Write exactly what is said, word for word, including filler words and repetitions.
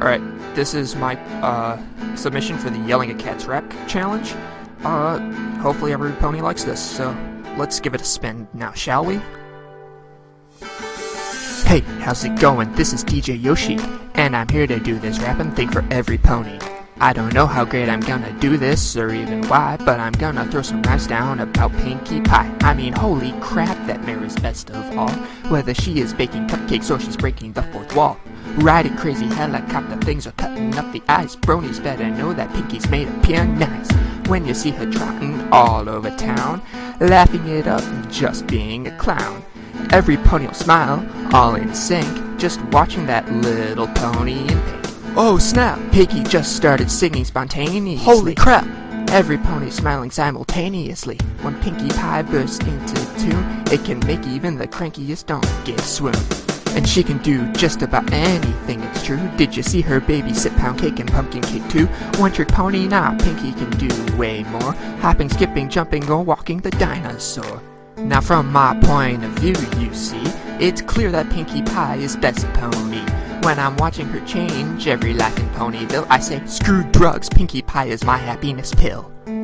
Alright, this is my uh, submission for the Yelling at Cats rap challenge. Uh, hopefully every pony likes this, so let's give it a spin now, shall we? Hey, how's it going? This is D J Yoshi, and I'm here to do this rapping thing for every pony. I don't know how great I'm gonna do this, or even why, but I'm gonna throw some rhymes down about Pinkie Pie. I mean, holy crap, that mare is best of all. Whether she is baking cupcakes or she's breaking the fourth wall. Riding crazy helicopter things or cutting up the ice. Bronies better know that Pinkie's made of pure nice. When you see her trotting all over town, laughing it up and just being a clown. Every pony will smile, all in sync, just watching that little pony in pink. Oh snap! Pinkie just started singing spontaneously. Holy crap! Every pony smiling simultaneously. When Pinkie Pie bursts into tune, it can make even the crankiest donkey swoon. And she can do just about anything, it's true. Did you see her babysit pound cake and pumpkin cake too? One trick pony, now Pinkie can do way more. Hopping, skipping, jumping, or walking the dinosaur. Now from my point of view, you see, it's clear that Pinkie Pie is best pony. When I'm watching her change every life in Ponyville, I say, screw drugs, Pinkie Pie is my happiness pill.